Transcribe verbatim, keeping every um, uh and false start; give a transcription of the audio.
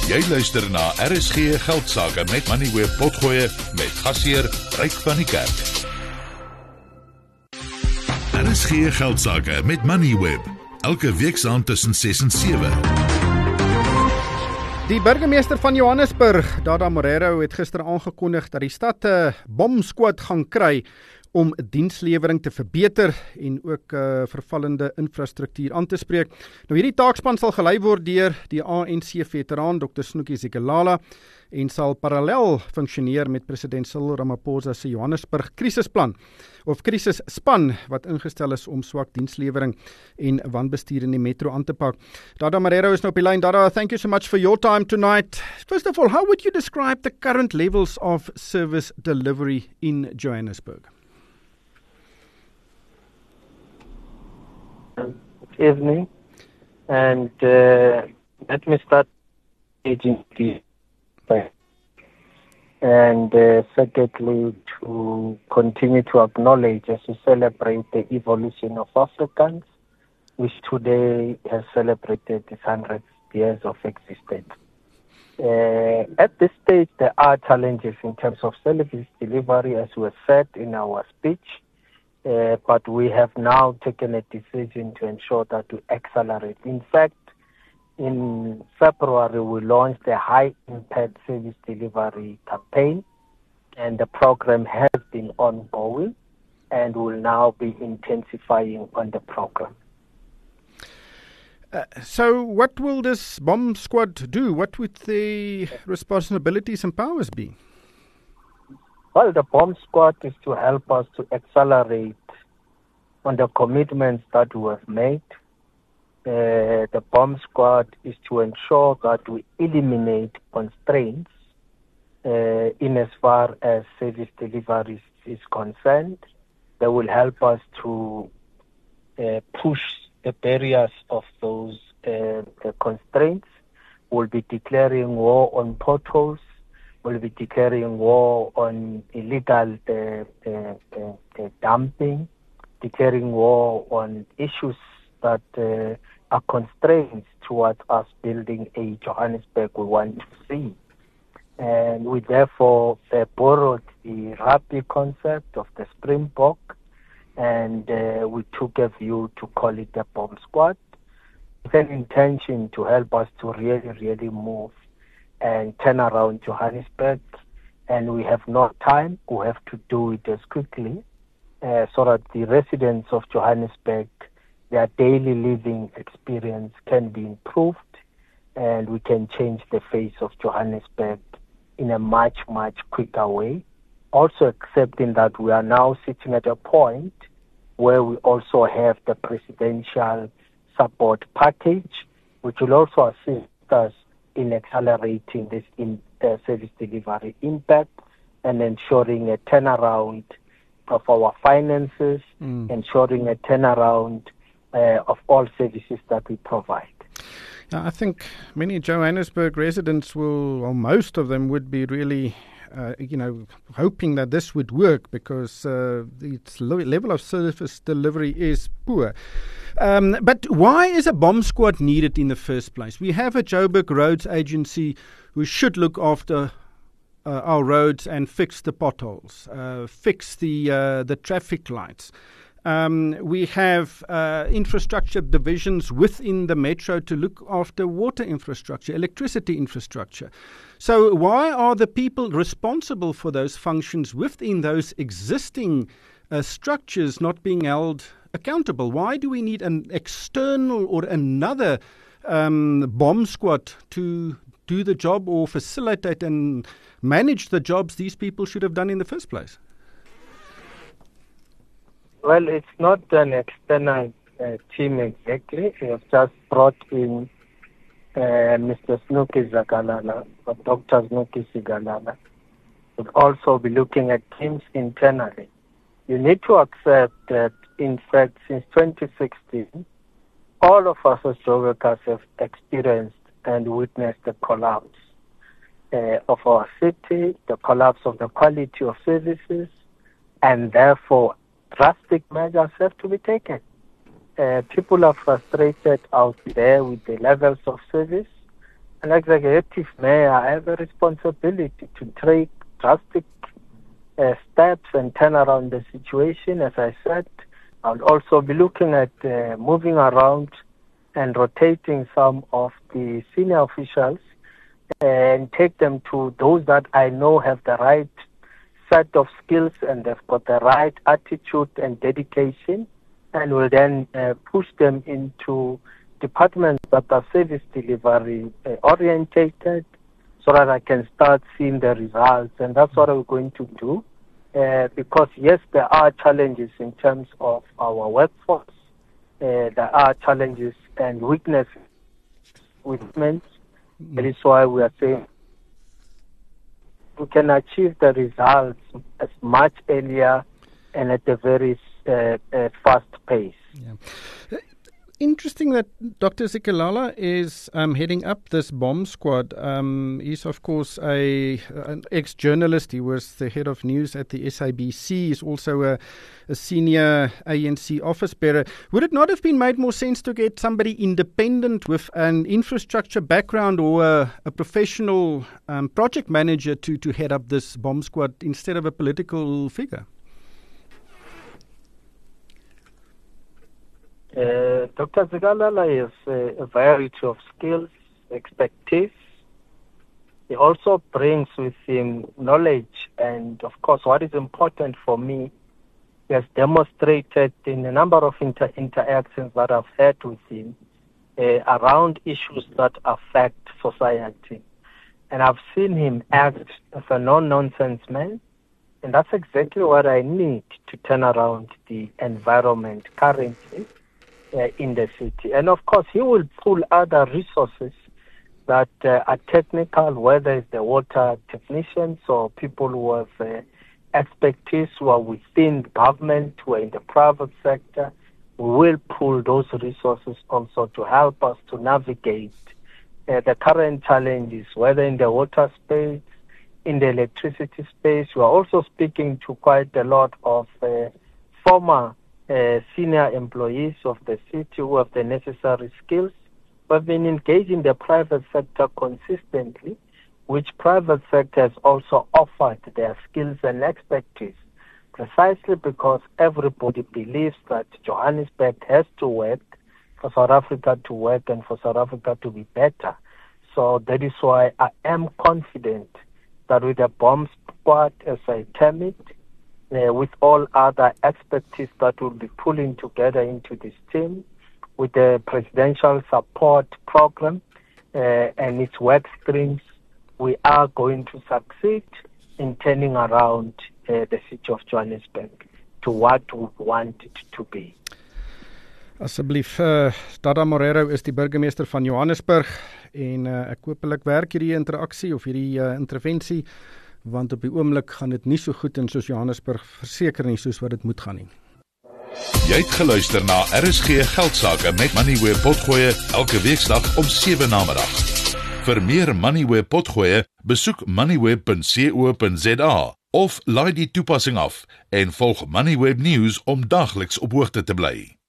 Jy luister na R S G Geldsaake met Moneyweb Potgoe met gasheer Ryk van die Kerk. R S G Geldsaake met Moneyweb, elke weeksaand tussen ses en sewe. Die burgemeester van Johannesburg, Dada Morero, het gister aangekondig dat die stad 'n bomsquad gaan kry om dienslewering te verbeter en ook uh, vervallende infrastruktuur aan te spreek. Nou hierdie taakspan sal gelei word deur die A N C-veteraan dokter Snoekie Zikalala en sal parallel funksioneer met president Cyril Ramaphosa se Johannesburg krisisplan of krisisspan wat ingestel is om swak dienslewering en wanbestuur in die metro aan te pak. Dada Morero is nou op die lyn. Dada, thank you so much for your time tonight. First of all, how would you describe the current levels of service delivery in Johannesburg? Good evening, and uh, let me start agency, and uh, secondly to continue to acknowledge as we celebrate the evolution of Africans, which today has celebrated its hundred years of existence. Uh, at this stage, there are challenges in terms of service delivery, as we said in our speech. Uh, but we have now taken a decision to ensure that we accelerate. In fact, in February, we launched a high-impact service delivery campaign, and the program has been ongoing and will now be intensifying on the program. Uh, so what will this bomb squad do? What would the responsibilities and powers be? Well, the bomb squad is to help us to accelerate on the commitments that we have made. Uh, the bomb squad is to ensure that we eliminate constraints uh, in as far as service delivery is concerned. They will help us to uh, push the barriers of those uh, the constraints. We'll be declaring war on potholes. Will be declaring war on illegal uh, uh, uh, uh, dumping, declaring war on issues that uh, are constraints towards us building a Johannesburg we want to see. And we therefore uh, borrowed the rugby concept of the Springbok, and uh, we took a view to call it the bomb squad, with an intention to help us to really, really move and turn around Johannesburg, and we have no time. We have to do it as quickly uh, so that the residents of Johannesburg, their daily living experience can be improved, and we can change the face of Johannesburg in a much, much quicker way. Also accepting that we are now sitting at a point where we also have the presidential support package, which will also assist us in accelerating this in uh, service delivery impact and ensuring a turnaround of our finances, mm. ensuring a turnaround uh, of all services that we provide. Yeah, I think many Johannesburg residents will, or most of them would be really, uh, you know, hoping that this would work because uh, its level of service delivery is poor. Um, but why is a bomb squad needed in the first place? We have a Joburg Roads Agency who should look after uh, our roads and fix the potholes, uh, fix the uh, the traffic lights. Um, we have uh, infrastructure divisions within the metro to look after water infrastructure, electricity infrastructure. So why are the people responsible for those functions within those existing uh, structures not being held accountable? Why do we need an external or another um, bomb squad to do the job or facilitate and manage the jobs these people should have done in the first place? Well, it's not an external uh, team exactly. We have just brought in uh, Mister Snoekie Zikalala, or Doctor Snoekie Zikalala. We'll also be looking at teams internally. You need to accept that, in fact, since twenty sixteen, all of us as Joburgers have experienced and witnessed the collapse uh, of our city, the collapse of the quality of services, and therefore drastic measures have to be taken. Uh, people are frustrated out there with the levels of service. an executive mayor, I have a responsibility to take drastic uh, steps and turn around the situation. As I said, I'll also be looking at uh, moving around and rotating some of the senior officials and take them to those that I know have the right set of skills and they've got the right attitude and dedication, and will then uh, push them into departments that are service delivery uh, orientated, so that I can start seeing the results. And that's what we're going to do, uh, because yes, there are challenges in terms of our workforce. Uh, there are challenges and weaknesses with men. Mm. That is why we are saying we can achieve the results as much earlier and at a very uh, uh, fast pace. Yeah. Interesting that Doctor Zikalala is um, heading up this bomb squad. Um, he's, of course, a an ex-journalist. He was the head of news at the S A B C. He's also a, a senior A N C office bearer. Would it not have been made more sense to get somebody independent with an infrastructure background or a, a professional um, project manager to, to head up this bomb squad instead of a political figure? Uh, Doctor Zikalala has uh, a variety of skills, expertise. He also brings with him knowledge, and of course what is important for me, he has demonstrated in a number of inter- interactions that I've had with him uh, around issues that affect society. And I've seen him act as a no-nonsense man, and that's exactly what I need to turn around the environment currently Uh, in the city. And of course, he will pull other resources that uh, are technical, whether it's the water technicians or people who have uh, expertise who are within government, who are in the private sector. We will pull those resources also to help us to navigate uh, the current challenges, whether in the water space, in the electricity space. We are also speaking to quite a lot of uh, former Uh, senior employees of the city who have the necessary skills. We've been engaged in the private sector consistently, which private sector has also offered their skills and expertise, precisely because everybody believes that Johannesburg has to work for South Africa to work and for South Africa to be better. So that is why I am confident that with the bomb squad, as I term it, Uh, with all other expertise that will be pulling together into this team, with the presidential support program uh, and its work streams, we are going to succeed in turning around uh, the city of Johannesburg to what we want it to be. Asseblief, uh, Dada Morero is die burgemeester van Johannesburg en uh, ek hopelik werk hierdie interaksie of hierdie uh, intervensie, want op die oomblik gaan dit nie so goed in soos Johannesburg, verseker nie soos wat dit moet gaan nie. Jy het geluister na R S G Geldsaake met Moneyweb Potgoe elke weeksdag om sewe namiddag. Vir meer Moneyweb Potgoe, besoek moneyweb punt co punt za of laai die toepassing af en volg Moneyweb News om daagliks op hoogte te bly.